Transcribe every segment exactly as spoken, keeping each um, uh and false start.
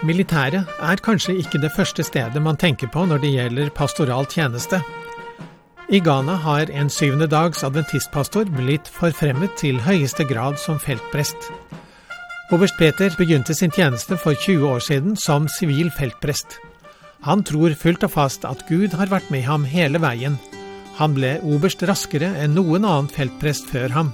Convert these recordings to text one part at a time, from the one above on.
Militæret er kanskje ikke det første stedet man tenker på når det gjelder pastoral tjeneste. I Ghana har en syvende dags adventistpastor blitt forfremmet til høyeste grad som feltprest. Oberst Peter begynte sin tjeneste for tjue år siden som sivil feltprest. Han tror fullt og fast at Gud har vært med ham hele veien. Han ble oberst raskere enn noen annen feltprest før ham.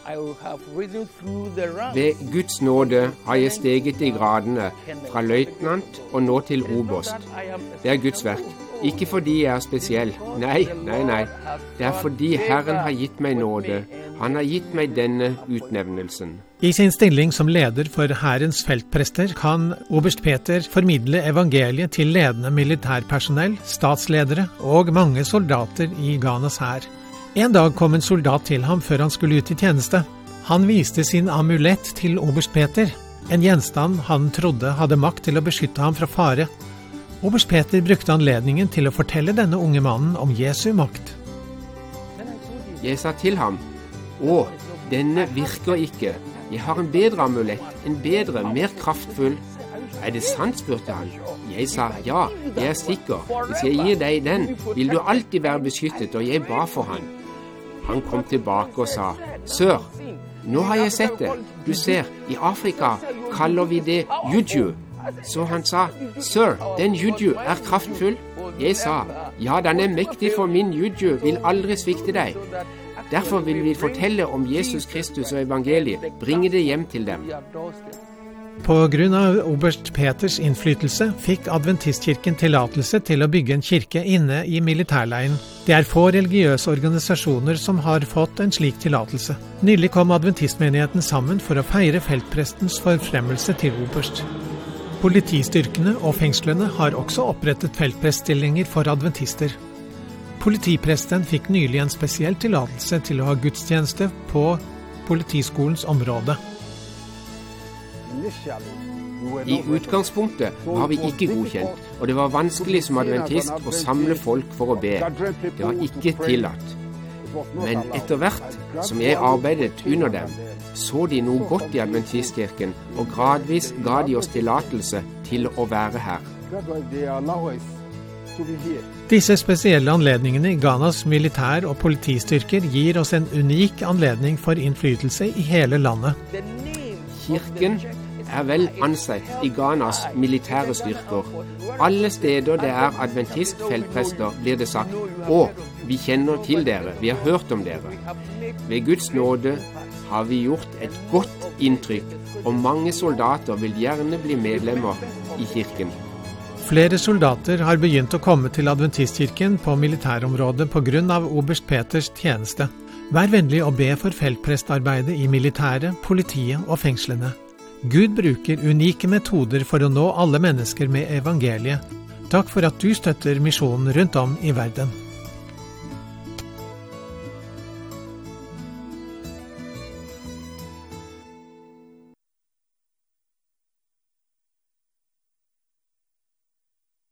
Ved Guds nåde har jeg steget i gradene fra løytnant og nå til oberst. Det er Guds verk. Ikke fordi jeg er spesiell. Nei, nei, nei. Det er fordi Herren har gitt meg nåde. Han har gitt meg denne utnevnelsen. I sin stilling som leder for Hærens feltprester kan oberst Peter formidle evangeliet til ledende militærpersonell, statsledere og mange soldater i Ghanas hær. En dag kom en soldat til ham før han skulle ut i tjeneste. Han viste sin amulett til oberst Peter, en gjenstand han trodde hadde makt til å beskytte ham fra fare. Oberst Peter brukte anledningen til å fortelle denne unge mannen om Jesu makt. Jeg sa til ham, «Å, denne virker ikke. Jeg har en bedre amulett, en bedre, mer kraftfull.» «Er det sant?» spurte han. Jeg sa, «Ja, jeg er sikker. Hvis jeg gir deg den, vil du alltid være beskyttet», og jeg ba for han. Han kom tilbake og sa, «Sør, nå har jeg sett det. Du ser, i Afrika kaller vi det juju.» Så han sa, «Sir, den juju er kraftfull.» Jeg sa, «Ja, den er mektig, for min juju vil aldri svikte deg. Derfor vil vi fortelle om Jesus Kristus og evangeliet, bringe det hjem til dem.» På grunn av oberst Peters innflytelse fikk Adventistkirken tillatelse til å bygge en kirke inne i militærleiren. Det er få religiøse organisasjoner som har fått en slik tillatelse. Nylig kom adventistmenigheten sammen for å feire feltprestens forfremmelse til oberst. Politistyrkene og fengslene har også opprettet feltpreststillinger for adventister. Politipresten fikk nylig en spesiell tillatelse til å ha gudstjeneste på politiskolens område. I utgangspunktet var vi ikke godkjent, og det var vanskelig som adventist å samle folk for å be. Det var ikke tillatt. Men etter hvert som jeg arbeidet under dem, så de noe godt i adventistkirken, og gradvis ga de oss tillatelse til å være her. Disse spesielle anledningene i Ghanas militær- og politistyrker gir oss en unik anledning for innflytelse i hele landet. Kirken er vel ansett i Ghanas militære styrker. Alle steder det er adventistfeltprester blir det sagt, «Å, vi kjenner til dere, vi har hørt om dere.» Ved Guds nåde har vi gjort et godt inntrykk, og mange soldater vil gjerne bli medlemmer i kirken. Flere soldater har begynt å komme til adventistkirken på militærområdet på grunn av oberst Peters tjeneste. Vær vennlig å be for feltprestarbeidet i militæret, politiet og fengslene. Gud bruker unike metoder for å nå alle mennesker med evangeliet. Takk for at du støtter misjonen rundt om i verden.